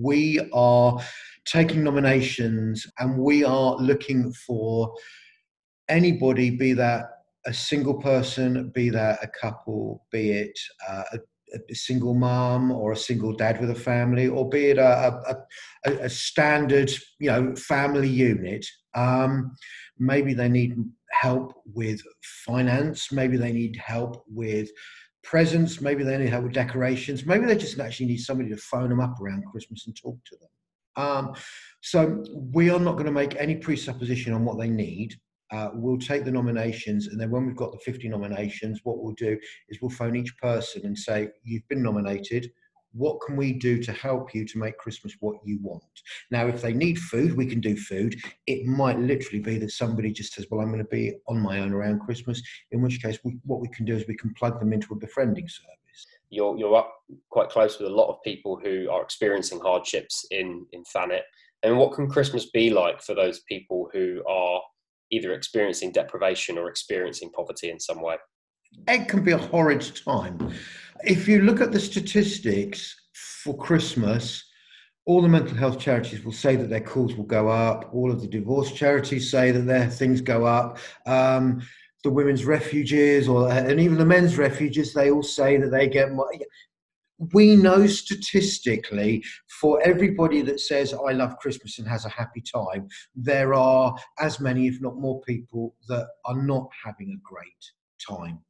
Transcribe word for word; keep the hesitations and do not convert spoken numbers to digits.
We are taking nominations and we are looking for anybody, be that a single person, be that a couple, be it uh, a, a single mum or a single dad with a family, or be it a, a, a, a standard, you know, family unit. Um, maybe they need help with finance. Maybe they need help with presents. Maybe they need help with decorations. Maybe they just actually need somebody to phone them up around Christmas and talk to them. Um, so we are not going to make any presupposition on what they need. Uh, we'll take the nominations, and then when we've got the fifty nominations, what we'll do is we'll phone each person and say, you've been nominated. What can we do to help you to make Christmas what you want? Now, if they need food, we can do food. It might literally be that somebody just says, well, I'm going to be on my own around Christmas, in which case we, what we can do is we can plug them into a befriending service. You're, you're up quite close with a lot of people who are experiencing hardships in, in Thanet. And what can Christmas be like for those people who are either experiencing deprivation or experiencing poverty in some way? It can be a horrid time. If you look at the statistics for Christmas, all the mental health charities will say that their calls will go up. All of the divorce charities say that their things go up. Um, the women's refuges, or and even the men's refuges, they all say that they get more. We know statistically, for everybody that says, I love Christmas and has a happy time, there are as many, if not more people, that are not having a great time